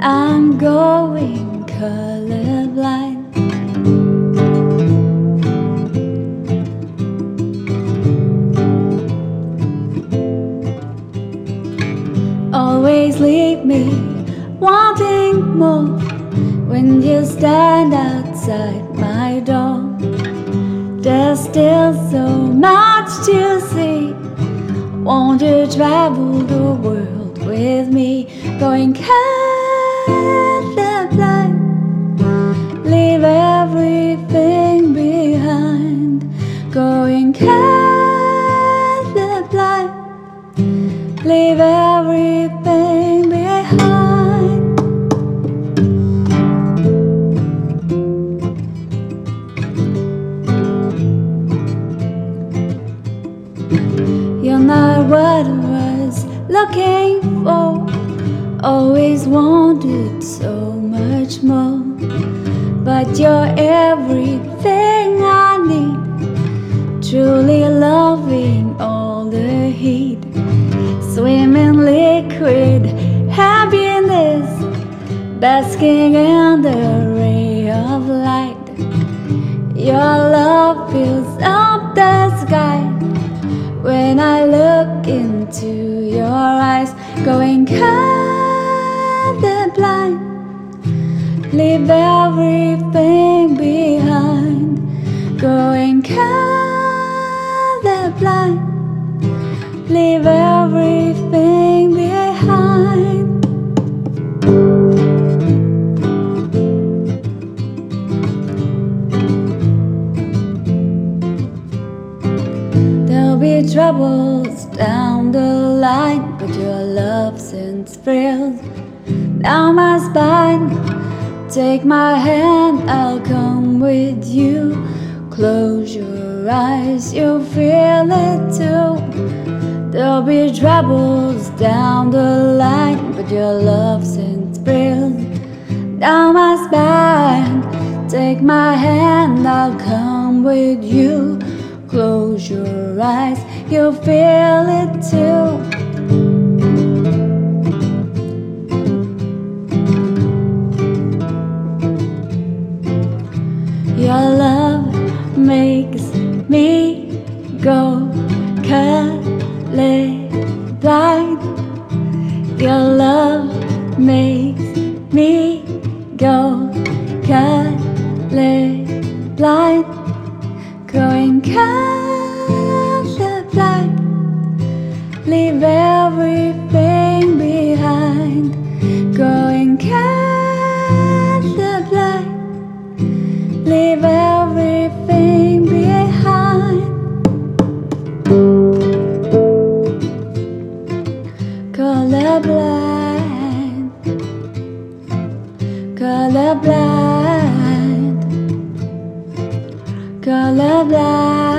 I'm going colorblind. Always leave me wanting more when you stand outside my door. There's still so much to see. Won't you travel the world with me? Going colorblind. Leave everything behind. Going colorblind. Leave everything behind. You're not what I was looking for. Always wanted so much more, but you're everything I need. Truly loving all the heat. Swimming liquid happiness, basking in the ray of light. Your love fills up the sky when I look into your eyes. Going colorblind. Leave everything behind. Going colorblind. Leave everything behind. There'll be troubles down the line, but your love sends thrills down my spine. Take my hand, I'll come with you. Close your eyes, you'll feel it too. There'll be troubles down the line, but your love sends thrills down my spine. Take my hand, I'll come with you. Close your eyes, you'll feel it too. Your love makes me go colorblind. Your love makes me go colorblind. Going colorblind. Leave everything behind. Going colorblind. Leave everything behind. Colorblind. Colorblind. Colorblind.